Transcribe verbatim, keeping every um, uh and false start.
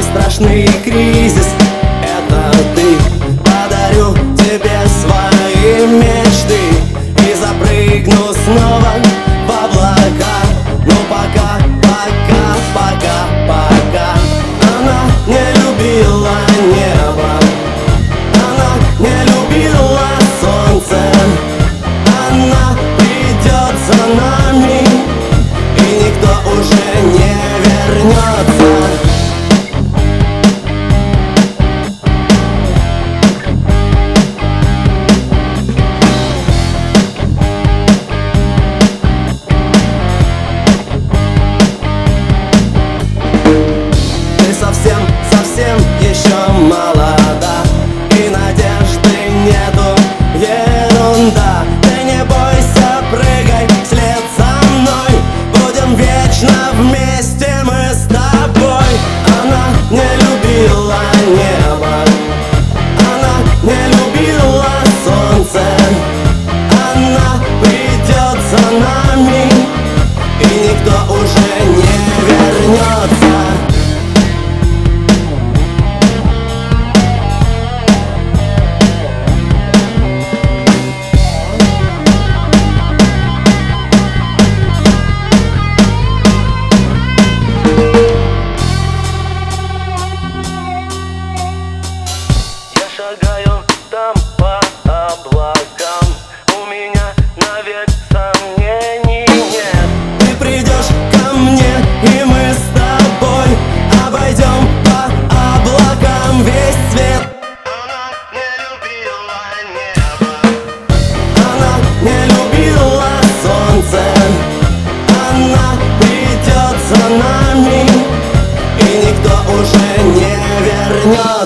страшный кризис — это ты. Подарю тебе свои мечты и запрыгну снова в облака. Но пока, пока, пока, пока она не любила небо, она не любила солнце. Она придет за нами, и никто уже не вернется. Совсем, совсем еще молода, и надежды нету, ерунда. Ты не бойся, прыгай вслед за мной, будем вечно вместе мы с тобой. Она не любила небо, она не любила солнце. Она придет за нами, и никто уже не вернется. Шагаю там по облакам, у меня навек сомнений нет. Ты придешь ко мне, и мы с тобой обойдем по облакам весь свет. Она не любила небо, она не любила солнце. Она придет за нами, и никто уже не вернется.